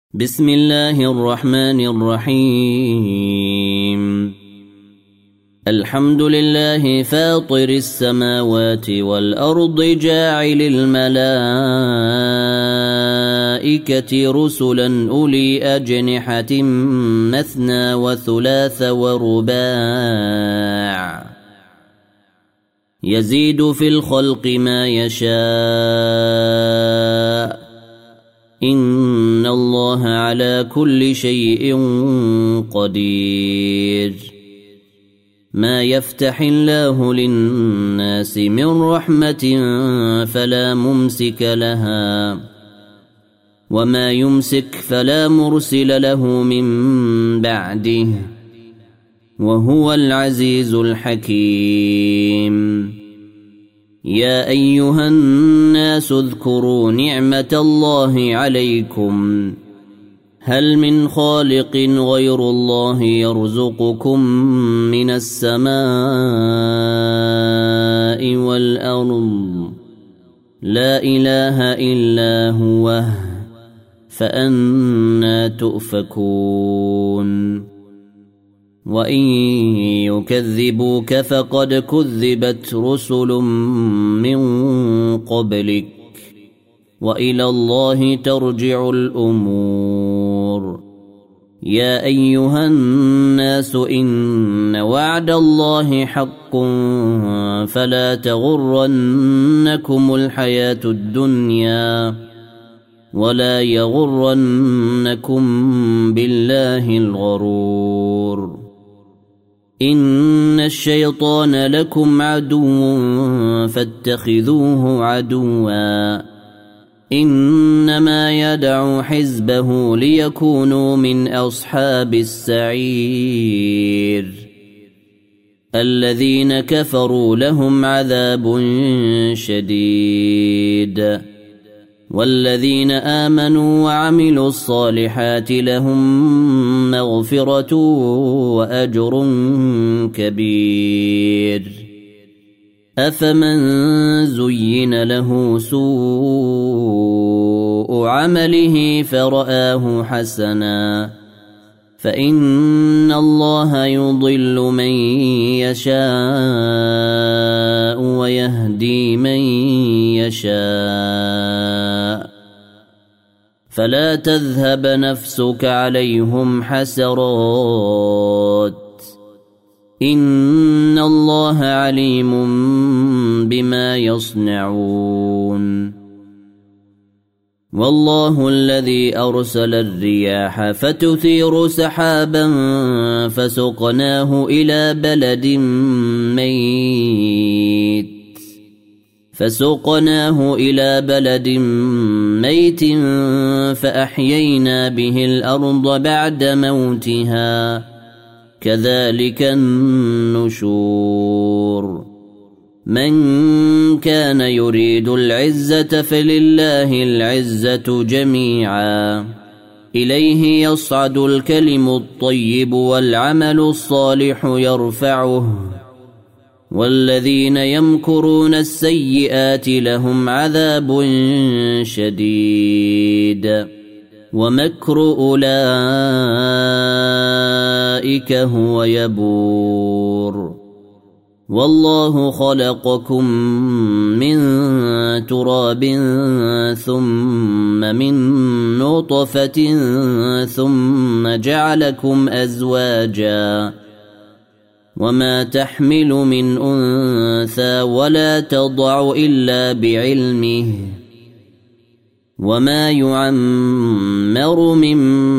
بسم الله الرحمن الرحيم. الحمد لله فاطر السماوات والأرض جاعل الملائكة رسلا أولي أجنحة مثنى وثلاث ورباع يزيد في الخلق ما يشاء إن الله على كل شيء قدير. ما يفتح الله للناس من رحمة فلا ممسك لها وما يمسك فلا مرسل له من بعده وهو العزيز الحكيم. يا أيها الناس اذكروا نعمة الله عليكم هل من خالق غير الله يرزقكم من السماء والأرض لا إله إلا هو فأنى تؤفكون. وإن يكذبوك فقد كذبت رسل من قبلك وإلى الله ترجع الأمور. يا أيها الناس إن وعد الله حق فلا تغرنكم الحياة الدنيا ولا يغرنكم بالله الغرور. إن الشيطان لكم عدو فاتخذوه عدوا إنما يدعو حزبه ليكونوا من أصحاب السعير. الذين كفروا لهم عذاب شديد والذين آمنوا وعملوا الصالحات لهم مغفرة وأجر كبير. أفمن زين له سوء عمله فرآه حسنا فإن الله يضل من يشاء ويهدي من يشاء فلا تذهب نفسك عليهم حسرات إن الله عليم بما يصنعون. والله الذي أرسل الرياح فتثير سحابا فسقناه إلى بلد ميت فأحيينا به الأرض بعد موتها كذلك النشور. من كان يريد العزة فلله العزة جميعا إليه يصعد الكلم الطيب والعمل الصالح يرفعه والذين يمكرون السيئات لهم عذاب شديد ومكر أولئك هو يبور. والله خلقكم من تراب ثم من نطفة ثم جعلكم أزواجا وما تحمل من أنثى ولا تضع إلا بعلمه وما يعمر من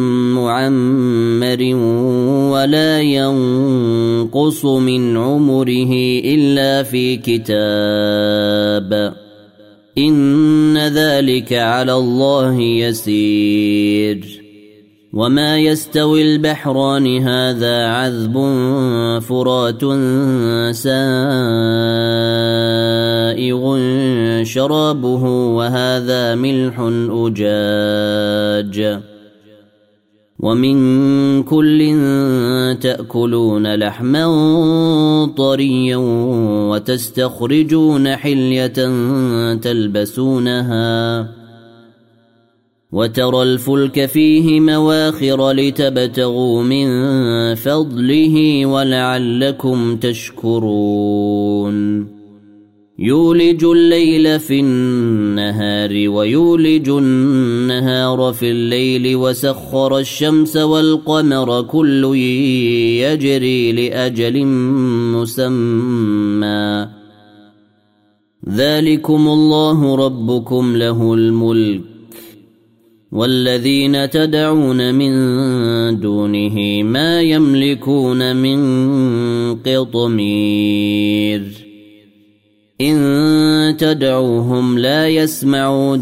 معمر ولا ينقص من عمره إلا في كتاب إن ذلك على الله يسير. وما يستوي البحران هذا عذب فرات سائغ شرابه وهذا ملح أجاج ومن كل تأكلون لحما طريا وتستخرجون حلية تلبسونها وترى الفلك فيه مواخر لتبتغوا من فضله ولعلكم تشكرون يولج الليل في النهار ويولج النهار في الليل وسخر الشمس والقمر كل يجري لأجل مسمى ذلكم الله ربكم له الملك والذين تدعون من دونه ما يملكون من قطمير إن تدعوهم لا يسمعوا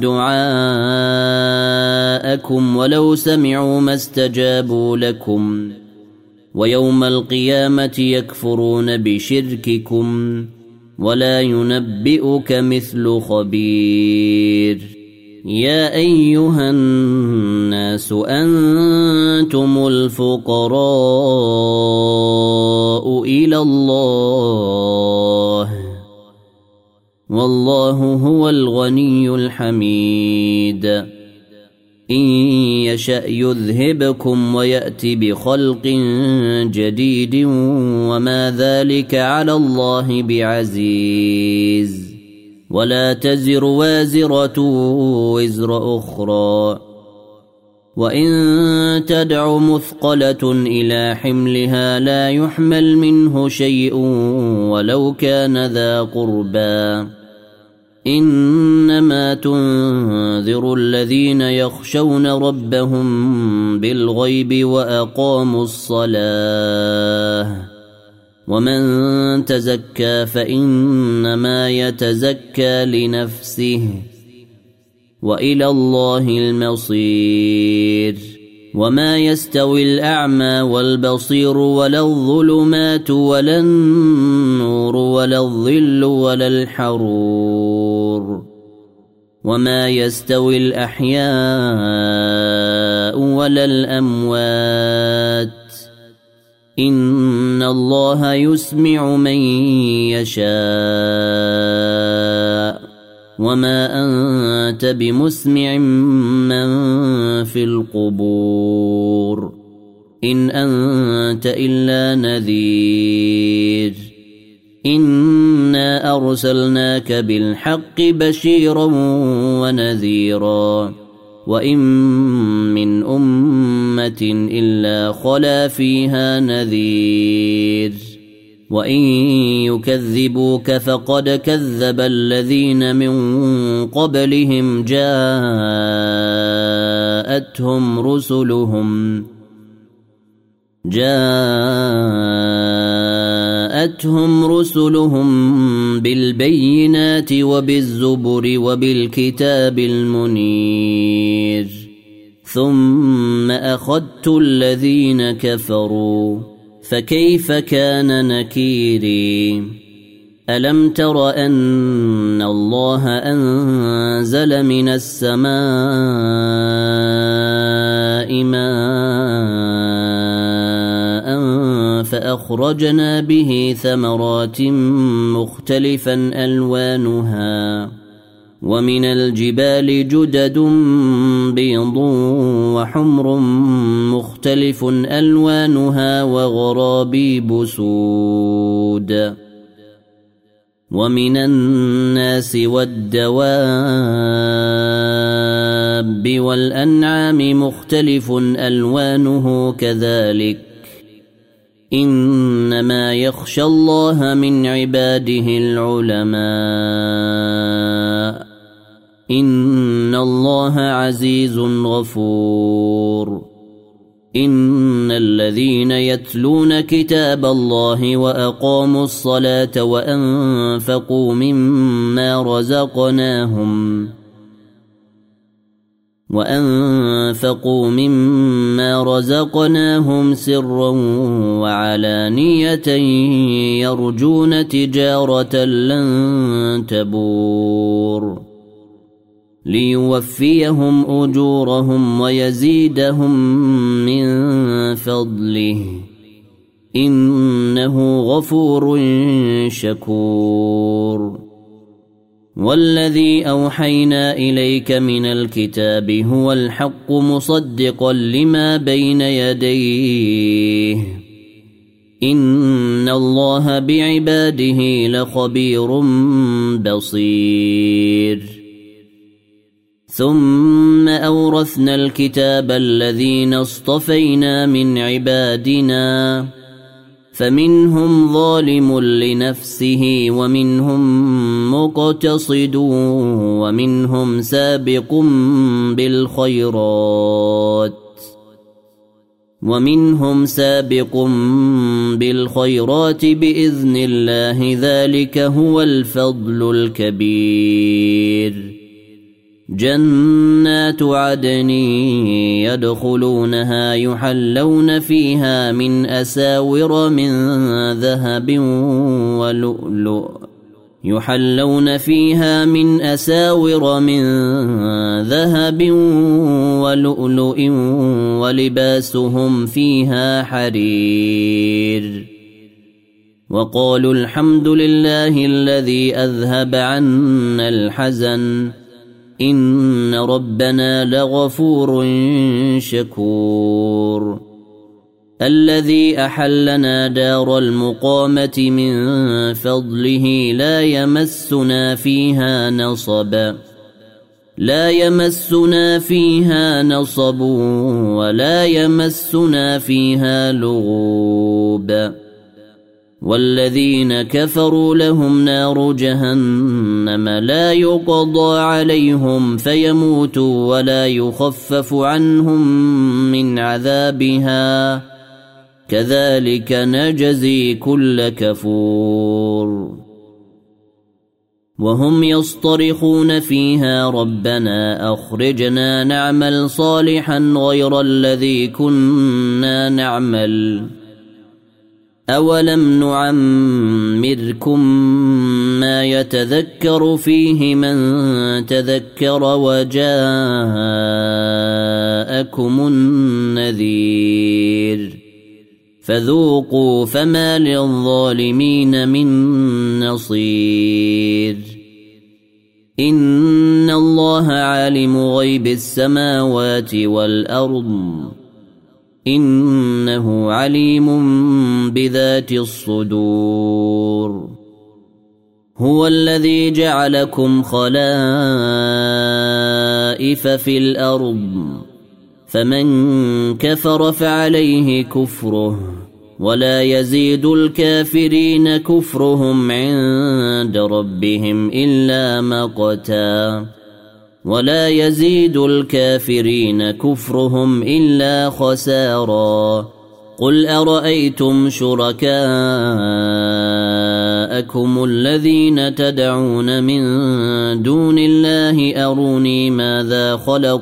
دعاءكم ولو سمعوا ما استجابوا لكم ويوم القيامة يكفرون بشرككم ولا ينبئك مثل خبير يا أيها الناس أنتم الفقراء إلى الله والله هو الغني الحميد إن يشأ يذهبكم ويأتي بخلق جديد وما ذلك على الله بعزيز ولا تزر وازرة وزر أخرى وإن تدع مثقلة إلى حملها لا يحمل منه شيء ولو كان ذا قربى إنما تنذر الذين يخشون ربهم بالغيب وأقاموا الصلاة ومن تزكى فإنما يتزكى لنفسه وإلى الله المصير وما يستوي الأعمى والبصير ولا الظلمات ولا النور ولا الظل ولا الحرور وما يستوي الأحياء ولا الأموات إن الله يسمع من يشاء وما أنت بمسمع من في القبور إن أنت إلا نذير إنا أرسلناك بالحق بشيرا ونذيرا وإن من أمة إلا خلا فيها نذير وإن يكذبوك فقد كذب الذين من قبلهم جاءتهم رسلهم بالبينات وبالزبر وبالكتاب المنير ثم أخذت الذين كفروا فكيف كان نكيري ألم تر أن الله أنزل من السماء ماء فأخرجنا به ثمرات مختلفا ألوانها ومن الجبال جدد بيض وحمر مختلف ألوانها وغرابيب سود ومن الناس والدواب والأنعام مختلف ألوانه كذلك إنما يخشى الله من عباده العلماء إن الله عزيز غفور إن الذين يتلون كتاب الله وأقاموا الصلاة وأنفقوا مما رزقناهم سرا وعلانية يرجون تجارة لن تبور ليوفيهم أجورهم ويزيدهم من فضله إنه غفور شكور والذي أوحينا إليك من الكتاب هو الحق مصدقا لما بين يديه إن الله بعباده لخبير بصير ثم أورثنا الكتاب الذين اصطفينا من عبادنا فمنهم ظالم لنفسه ومنهم مقتصد ومنهم سابق بالخيرات بإذن الله ذلك هو الفضل الكبير جنات عدن يدخلونها يحلون فيها من أساور من ذهب ولؤلؤ ولباسهم فيها حرير وقالوا الحمد لله الذي أذهب عنا الحزن إن ربنا لغفور شكور الذي أحلنا دار المقامة من فضله لا يمسنا فيها نصب ولا يمسنا فيها لغوب والذين كفروا لهم نار جهنم لا يقضى عليهم فيموتوا ولا يخفف عنهم من عذابها كذلك نجزي كل كفور وهم يصطرخون فيها ربنا أخرجنا نعمل صالحا غير الذي كنا نعمل أولم نعمركم ما يتذكر فيه من تذكر وجاءكم النذير فذوقوا فما للظالمين من نصير إن الله عالم غيب السماوات والأرض إنه عليم بذات الصدور هو الذي جعلكم خلائف في الأرض فمن كفر فعليه كفره ولا يزيد الكافرين كفرهم عند ربهم إلا مقتا ولا يزيد الكافرين كفرهم إلا خسارا قل أرأيتم شركاءكم الذين تدعون من دون الله أروني ماذا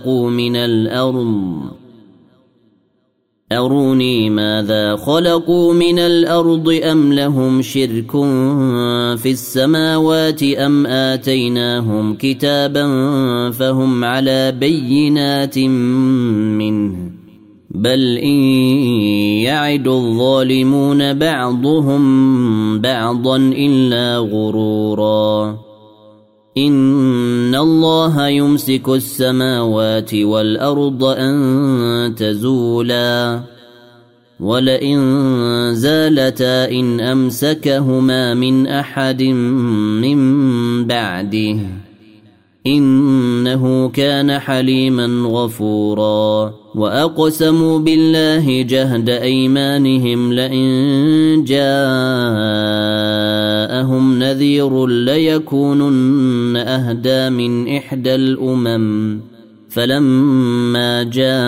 خلقوا من الأرض أم لهم شرك في السماوات أم آتيناهم كتابا فهم على بينات منه بل إن يعد الظالمون بعضهم بعضا إلا غرورا إن الله يمسك السماوات والأرض أن تزولا ولئن زالتا إن أمسكهما من أحد من بعده إنه كان حليما غفورا وأقسموا بالله جهد أيمانهم لئن جاءهم نذير ليكونن أهدى من إحدى الأمم فلما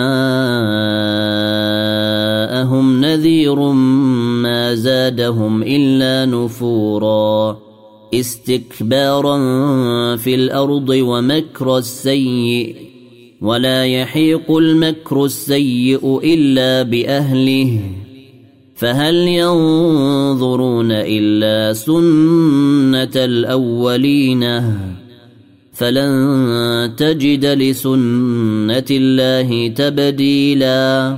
جاءهم نذير ما زادهم إلا نفورا استكبارا في الأرض ومكر السيء ولا يحيق المكر السيء إلا بأهله فهل ينظرون إلا سنة الأولين فلن تجد لسنة الله تبديلا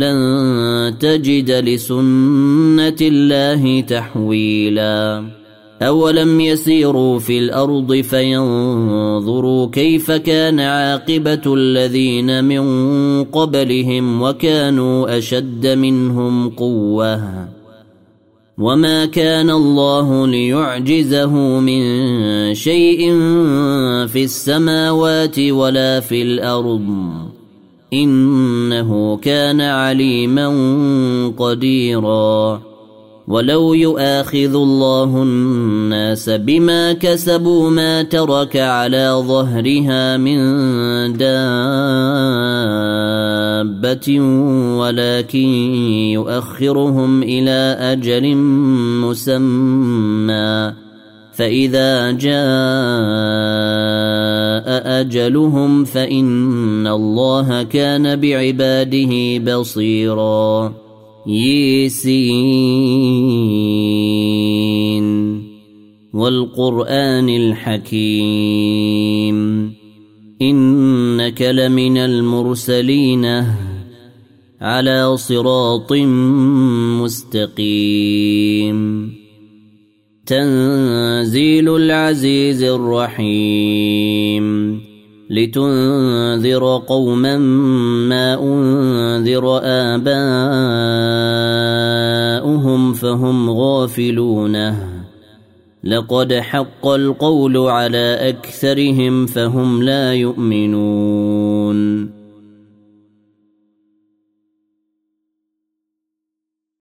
ولن تجد لسنة الله تحويلا أولم يسيروا في الأرض فينظروا كيف كان عاقبة الذين من قبلهم وكانوا أشد منهم قوة وما كان الله ليعجزه من شيء في السماوات ولا في الأرض إنه كان عليما قديرا ولو يؤاخذ الله الناس بما كسبوا ما ترك على ظهرها من دابة ولكن يؤخرهم إلى أجل مسمى فإذا جاء أجلهم فإن الله كان بعباده بصيرا ياسين والقرآن الحكيم إنك لمن المرسلين على صراط مستقيم تنزيل العزيز الرحيم لتنذر قوما ما أنذر آباؤهم فهم غافلون لقد حق القول على أكثرهم فهم لا يؤمنون